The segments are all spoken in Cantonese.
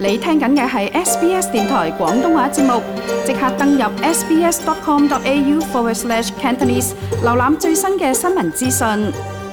你聽緊嘅係 SBS 電台廣東話節目，即刻登入 sbs.com.au/Cantonese 瀏覽最新嘅新聞資訊。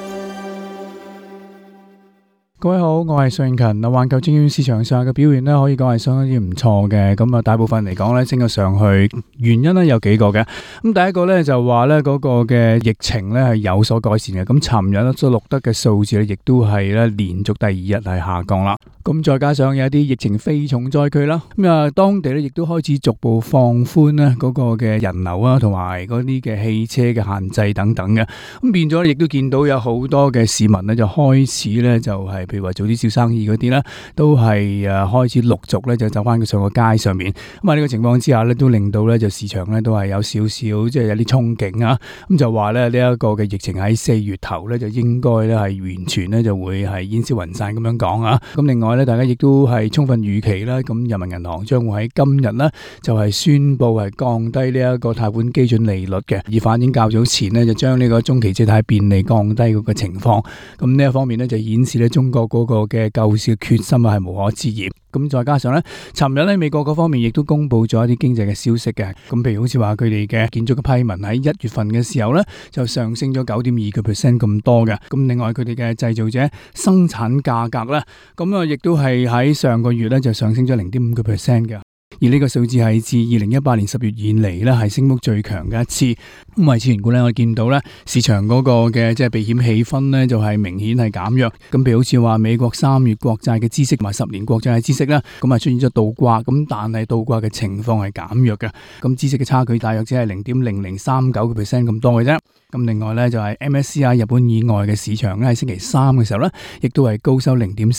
各位好，我係尚勤。環球證券市場上嘅表現可以講係相當之唔錯嘅。咁大部分嚟講升咗上去，原因有幾個嘅。咁第一個就話嗰個嘅疫情係有所改善嘅。咁尋日所錄得嘅數字亦都係連續第二日係下降啦。咁再加上有一啲疫情非重災區啦，咁當地亦都開始逐步放寬嗰個嘅人流啊，同埋嗰啲嘅汽車嘅限制等等嘅。咁變咗亦都見到有好多嘅市民就開始就係譬如話做啲小生意嗰啲都係開始陸續就走翻上個街上面。咁呢個情況之下都令到就市場都係有少少即係有啲憧憬啊。咁就話呢一個嘅疫情喺4月頭就應該係完全就會係煙消雲散咁樣講啊。咁另外大家亦都係充分預期啦。咁人民銀行將會喺今日就係宣布係降低呢一個貸款基準利率嘅，而反映較早前就將呢個中期借貸便利降低嗰個情況。咁呢一方面就顯示中國嗰個嘅救市嘅決心係無可置疑。咁再加上尋日美國嗰方面亦都公布咗一啲經濟嘅消息嘅。咁譬如好似話佢哋嘅建築嘅批文喺1月份嘅時候就上升咗9.2% 咁多嘅。咁另外佢哋嘅製造者生產價格咁亦都係喺上個月就上升咗0.5% 嘅。而呢個數字係自2018年10月以嚟係升幅最強嘅一次。咁為此緣故我見到市場嗰個嘅即係避險氣氛就係明顯係減弱。咁譬如好似話美國3月國債嘅孳息同埋10年國債嘅孳息咁出現咗倒掛。咁但係倒掛嘅情況係減弱嘅。咁孳息嘅差距大約只係0.0039% 咁多嘅啫。咁另外就係 MSCI 日本以外嘅市場喺星期三嘅時候亦都係高收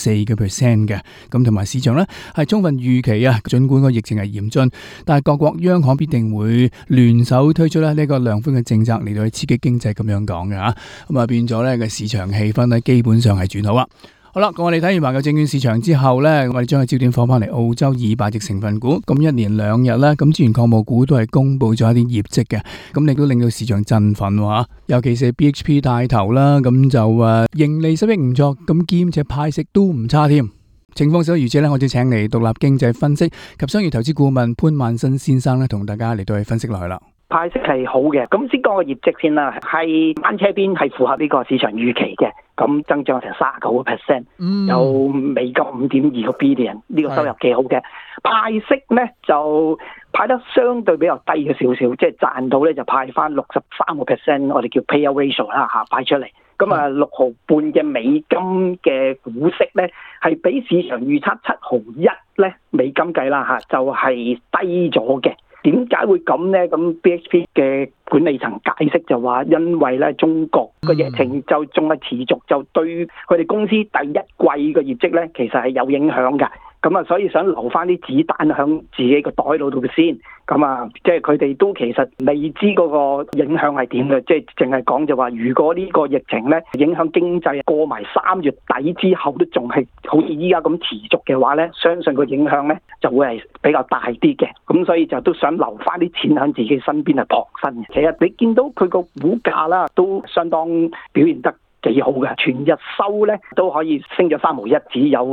0.4% 嘅。咁同埋市場係充分預期啊，儘管個疫情係嚴峻，但係各國央行必定會聯手推出呢個量寬嘅政策嚟到去刺激經濟咁樣講嘅嚇。咁變咗個市場氣氛基本上係轉好啦。好啦，咁我哋睇完環球證券市場之後我哋將個焦點放翻嚟澳洲200隻成分股。咁一連2日咁資源礦務股都係公布咗一啲業績嘅，咁亦都令到市場振奮喎。尤其是 BHP 帶頭啦，咁就盈利收益唔錯，咁兼且派息都唔差添。情況所如此我哋請嚟獨立經濟分析及商業投資顧問潘萬新先生同大家嚟到去分析落去啦。 派息係好嘅，咁先講個業績先啦，係單車邊係符合呢個市場預期嘅，咁增長成39%，有美金5.2個 billion， 呢個收入幾好嘅。派息呢就派得相對比較低嘅少少，即係賺到就派翻63%，我哋叫 payout ratio 啦嚇，派出嚟。咁6毫半嘅美金嘅股息呢，係比市場預測7毫1呢美金計啦嚇，就係低咗嘅。點解會咁呢？咁 BHP 嘅管理層解釋就話，因為中國個疫情就仲係持續，就對佢哋公司第一季嘅業績呢，其實係有影響㗎。咁所以想留翻啲子彈響自己個袋度先。咁即係佢哋都其實未知嗰個影響係點嘅，即係淨係講就話，如果呢個疫情咧影響經濟過埋3月底之後都仲係好似依家咁持續嘅話咧，相信個影響咧就會係比較大啲嘅。咁所以就都想留翻啲錢喺自己身邊係傍身嘅。其實你見到佢個股價啦，都相當表現得幾好嘅，全日收咧都可以升咗3毫1，只有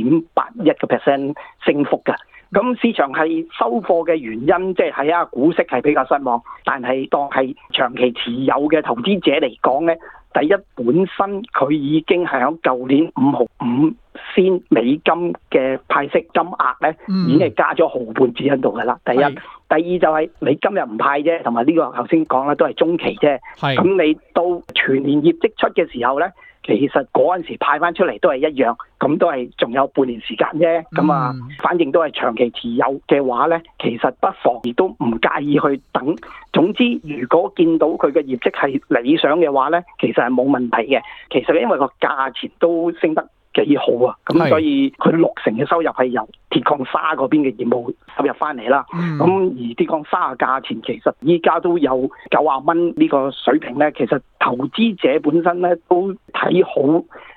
0.81% 升幅嘅。咁市場係收貨嘅原因，即係股息係比較失望，但係當係長期持有嘅投資者嚟講咧，第一本身佢已經係喺舊年5毫5仙美金嘅派息金額咧，已經係加咗毫半子喺度㗎啦。第一，第二就係你今日唔派啫，同埋呢個頭先講啦，都係中期啫。咁你到全年業績出嘅時候咧，其實嗰陣時派翻出嚟都係一樣，咁都係仲有半年時間啫。咁反正都係長期持有嘅話咧，其實不妨亦都唔介意去等。總之，如果見到佢嘅業績係理想嘅話咧，其實係冇問題嘅。其實因為個價錢都升得幾好啊，咁所以佢60%嘅收入係由鐵礦砂嗰邊嘅業務收入翻嚟啦。咁而鐵礦砂嘅價錢其實依家都有90蚊呢個水平咧，其實投資者本身咧都睇好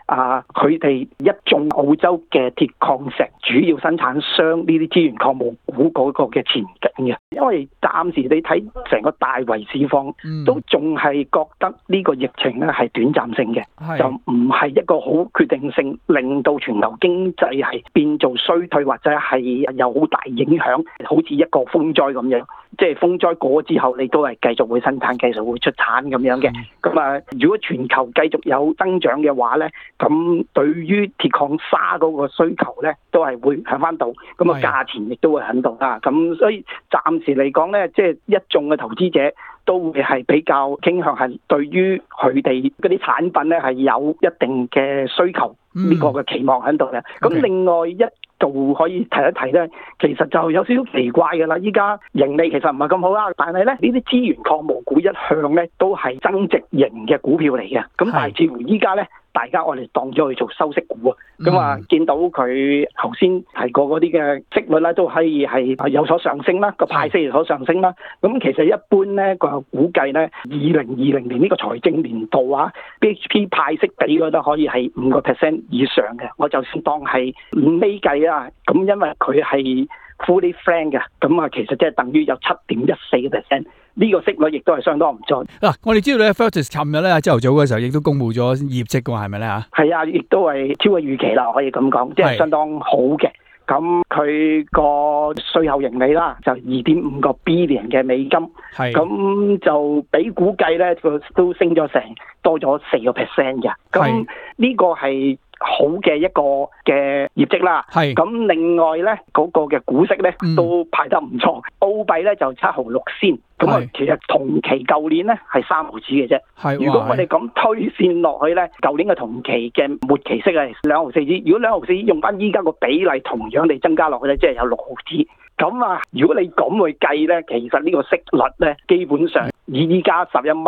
佢哋一眾澳洲嘅鐵礦石主要生產商呢啲資源礦務股嗰個嘅前景嘅，因為暫時你睇成個大圍市況，都仲係覺得呢個疫情咧係短暫性嘅，就唔係一個好決定性，令到全球經濟係變做衰退或者係有好大影響，好似一個風災咁樣。即係風災過之後，你都係繼續會生產、繼續會出產咁樣嘅。咁如果全球繼續有增長嘅話咧，咁對於鐵礦砂嗰個需求咧，都係會響翻度。咁價錢亦都會響度啦。咁所以暫時嚟講咧，即係一眾嘅投資者都會係比較傾向係對於佢哋嗰啲產品咧係有一定嘅需求呢個嘅期望喺度嘅。咁另外一度可以提一提咧，其實就有少少奇怪嘅啦。依家盈利其實唔係咁好啦，但係咧呢啲資源礦務股一向咧都係增值型嘅股票嚟嘅。咁但係似乎依家咧，大家我哋當咗去做收息股啊。咁見到佢頭先提過嗰啲嘅息率咧，都可以係有所上升啦，個派息有所上升啦。咁其實一般咧個估計咧，2020年呢個財政年度BHP 派息比率都可以係5% 以上嘅。我就算當係5厘計啊，咁因為佢係 fully frank 嘅，咁其實即係等於有7.14%。呢個息率亦都係相當唔錯。 我哋知道咧 Felix 尋日咧朝頭早嘅時候亦都公布咗業績㗎，係咪咧嚇？係啊，亦都係超過預期啦，可以咁講，即係相當好嘅。咁佢個稅後盈利啦，就2.5個 billion 嘅美金，咁就比估計咧，佢都升咗成多咗4% 嘅。咁呢個係好嘅一個嘅業績啦。咁另外咧嗰個嘅股息咧都派得唔錯，澳幣咧就7毫6仙。咁其實同期舊年咧係3毫子嘅啫。如果我哋咁推線落去咧，舊年嘅同期嘅末期息係2毫4子。如果2毫4子用翻依家個比例同樣地增加落去咧，即係有6毫子。咁如果你咁去計咧，其實呢個息率咧，基本上以依家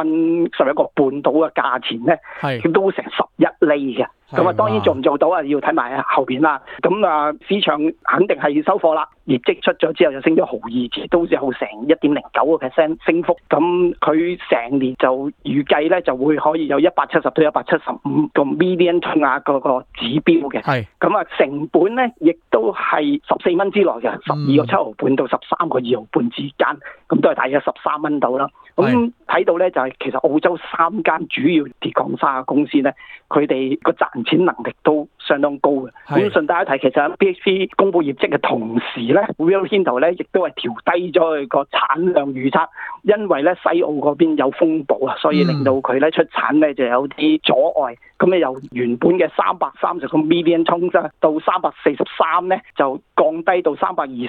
11個半到嘅價錢咧，佢都成11厘嘅。咁當然做唔做到要睇埋後邊啦。咁市場肯定係收貨啦。業績出咗之後就升咗1毫2子，都有成1.09% 升幅。咁佢成年就預計咧就會可以有170到175個 million ton 嗰個指標嘅。咁成本咧亦都係14蚊之內嘅，12個7毫半到13個2毫半之間，咁都係大約13蚊到啦。咁睇到咧就係其實澳洲3間主要鐵礦砂公司咧，佢哋個賺錢能力都相當高嘅。咁順帶一提，其實 BHP 公布業績嘅同時咧，Rio Tinto 咧亦都係調低咗佢個產量預測，因為咧西澳嗰邊有風暴啊，所以令到佢咧出產咧就有啲阻礙。咁咧由原本嘅330個 million ton 到343咧，就降低到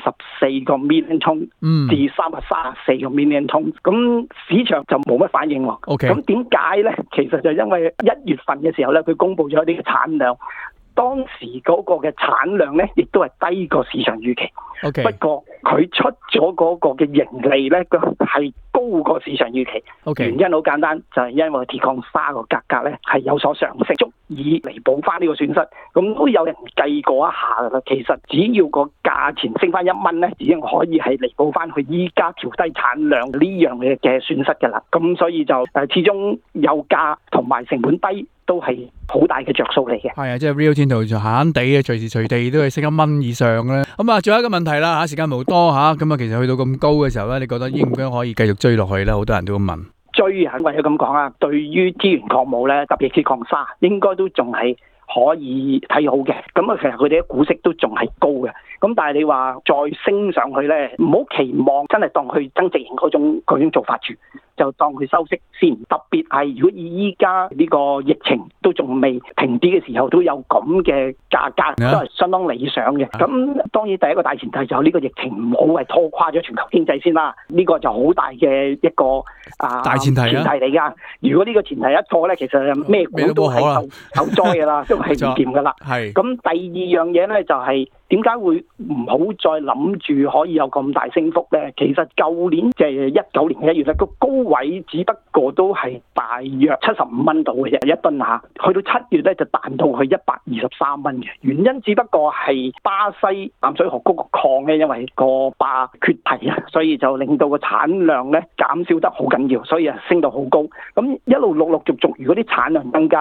324個 million ton 至334個 million ton。咁市場就冇乜反應喎。咁點解咧？其實就因為1月份嘅時候咧，佢公布咗啲產量，當時嗰個嘅產量咧，亦都係低過市場預期。不過佢出咗嗰個嘅盈利咧，佢係高過市場預期。原因好簡單，就係因為鐵礦砂個價格咧係有所上升，足以彌補翻呢個損失。咁都有人計過一下㗎啦。其實只要個價錢升翻1蚊咧，已經可以係彌補翻佢依家調低產量呢樣嘅損失㗎啦。咁所以就始終有價同埋成本低，都係好大嘅着數嚟嘅。係啊，即係 Rio Tinto 就閒閒地嘅，隨時隨地都係升1蚊以上咧。咁最後一個問題啦嚇，時間冇多嚇，咁其實去到咁高嘅時候咧，你覺得應唔應該可以繼續追落去咧？好多人都咁問。追係為咗咁講啊，對於資源礦務咧，特別鐵礦砂，應該都仲係可以睇好嘅。咁其實佢哋嘅股息都仲係高嘅。咁但係你話再升上去咧，唔好期望真係當佢增值型嗰種做法住，就當佢收息先。特別係如果以依家呢個疫情都仲未停止嘅時候，都有咁嘅價格，都係相當理想嘅。咁當然第一個大前提就係呢個疫情唔好係拖垮咗全球經濟先啦。呢個就好大嘅一個大前提嚟㗎。如果呢個前提一錯咧，其實咩股都係受災㗎啦，都係唔掂㗎啦。咁第二樣嘢咧就係點解會唔好再諗住可以有咁大升幅咧？其實舊年即係19年嘅1月咧，個高位只不過都係大約75蚊度嘅啫，1噸下。去到7月咧就彈到去123蚊嘅。原因只不過係巴西淡水河谷個礦咧，因為個壩缺堤啊，所以就令到個產量咧減少得好緊要，所以升到好高。咁一路陸陸續續，如果啲產量增加，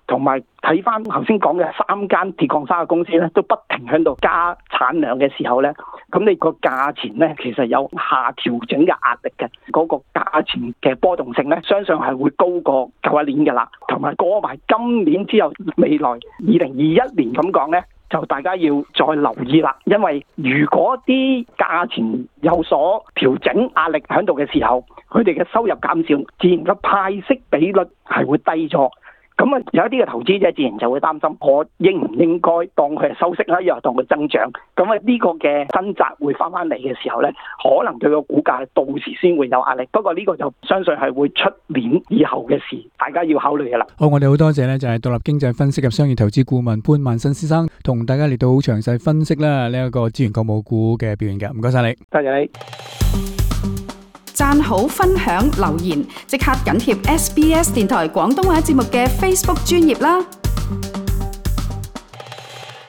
同埋睇翻頭先講嘅3間鐵礦砂嘅公司咧，都不停喺度加產量嘅時候咧，咁你個價錢咧其實有下調整嘅壓力嘅，嗰個價錢嘅波動性咧，相信係會高過舊一年嘅啦。同埋過埋今年之後，未來2021年咁講咧，就大家要再留意啦，因為如果啲價錢有所調整壓力喺度嘅時候，佢哋嘅收入減少，自然嘅派息比率係會低咗。咁啊，有一啲嘅投資者自然就會擔心，我應唔應該當佢係收息啦，又當佢增長？咁啊，呢個嘅掙扎會翻嚟嘅時候咧，可能對個股價到時先會有壓力。不過呢個就相信係會出年以後嘅事，大家要考慮嘅啦。 好，我哋好多謝咧，就係獨立經濟分析及商業投資顧問潘萬新先生，同大家嚟到好詳細分析啦呢一個資源礦務股嘅表現嘅。唔該晒你， 多謝你。 讚好、分享、留言，即刻緊貼SBS 電台廣東話節目嘅 Facebook 專頁啦！